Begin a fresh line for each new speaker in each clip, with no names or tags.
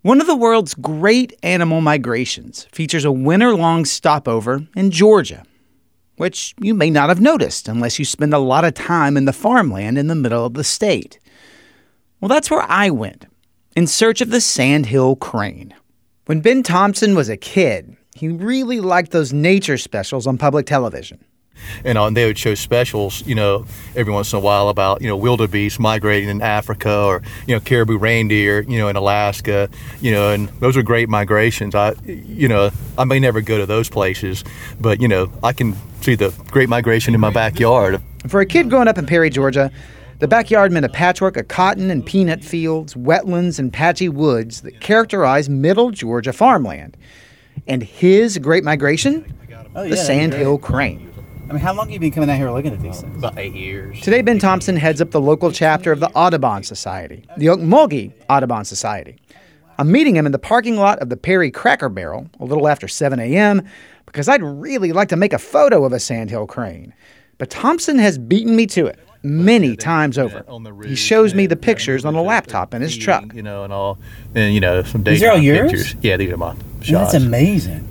One of the world's great animal migrations features a winter-long stopover in Georgia, which you may not have noticed unless you spend a lot of time in the farmland in the middle of the state. Well, that's where I went, in search of the sandhill crane. When Ben Thompson was a kid, he really liked those nature specials on public television.
And they would show specials, every once in a while about, wildebeest migrating in Africa or, caribou reindeer, in Alaska, and those are great migrations. I may never go to those places, but, I can see the great migration in my backyard.
For a kid growing up in Perry, Georgia, the backyard meant a patchwork of cotton and peanut fields, wetlands, and patchy woods that characterized middle Georgia farmland. And his great migration? The sandhill crane.
I mean, how long have you been coming out here looking at these things?
About 8 years.
Today, Ben Thompson heads up the local chapter of the Audubon Society, the Okmulgee Audubon Society. I'm meeting him in the parking lot of the Perry Cracker Barrel a little after 7 a.m. because I'd really like to make a photo of a sandhill crane. But Thompson has beaten me to it many times over. He shows me the pictures on a laptop in his truck.
And all, and some
These are all yours?
pictures. Yeah, these are my shots.
That's amazing.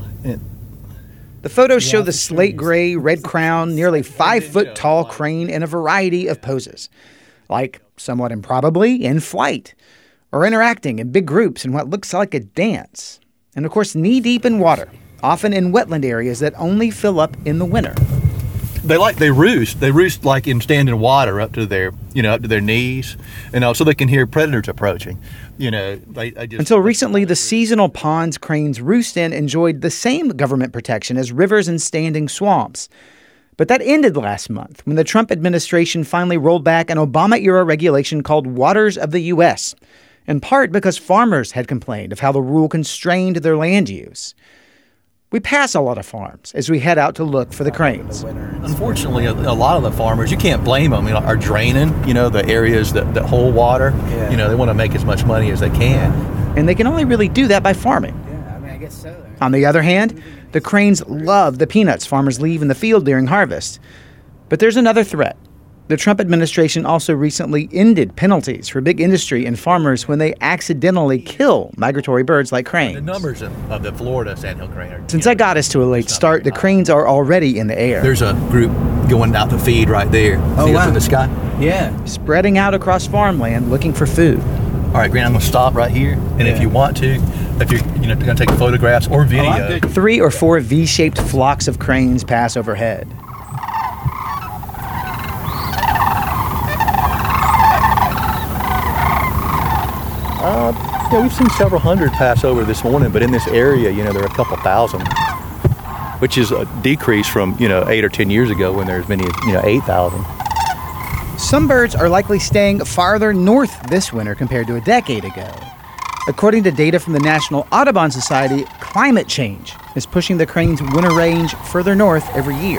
The photos show the slate gray, red crown, nearly 5-foot tall crane in a variety of poses, like somewhat improbably in flight, or interacting in big groups in what looks like a dance, and of course knee-deep in water, often in wetland areas that only fill up in the winter.
They roost. They roost like in standing water up to their knees, so they can hear predators approaching.
Until recently, the seasonal ponds cranes roost in enjoyed the same government protection as rivers and standing swamps. But that ended last month when the Trump administration finally rolled back an Obama-era regulation called Waters of the U.S., in part because farmers had complained of how the rule constrained their land use. We pass a lot of farms as we head out to look for the cranes.
Unfortunately, a lot of the farmers, you can't blame them, are draining, the areas that hold water. Yeah. They want to make as much money as they can.
And they can only really do that by farming.
Yeah, I guess so.
On the other hand, the cranes love the peanuts farmers leave in the field during harvest. But there's another threat. The Trump administration also recently ended penalties for big industry and farmers when they accidentally kill migratory birds like cranes.
The numbers of the Florida sandhill crane are...
Since I got us to a late start, the cranes are already in the air.
There's a group going out to feed right there.
Oh,
see
wow.
up in the sky?
Yeah.
Spreading out across farmland looking for food.
All right, Grant, I'm going to stop right here. And if you want to, if you're going to take photographs or video...
3 or 4 V-shaped flocks of cranes pass overhead.
We've seen several hundred pass over this morning, but in this area, there are a couple thousand, which is a decrease from, 8 or 10 years ago when there was many, 8,000.
Some birds are likely staying farther north this winter compared to a decade ago. According to data from the National Audubon Society, climate change is pushing the crane's winter range further north every year.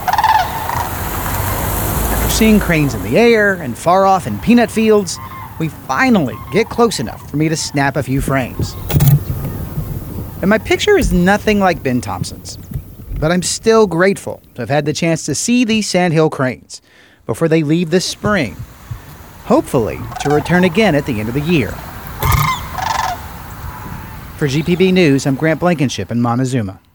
After seeing cranes in the air and far off in peanut fields, we finally get close enough for me to snap a few frames. And my picture is nothing like Ben Thompson's, but I'm still grateful to have had the chance to see these sandhill cranes before they leave this spring, hopefully to return again at the end of the year. For GPB News, I'm Grant Blankenship in Montezuma.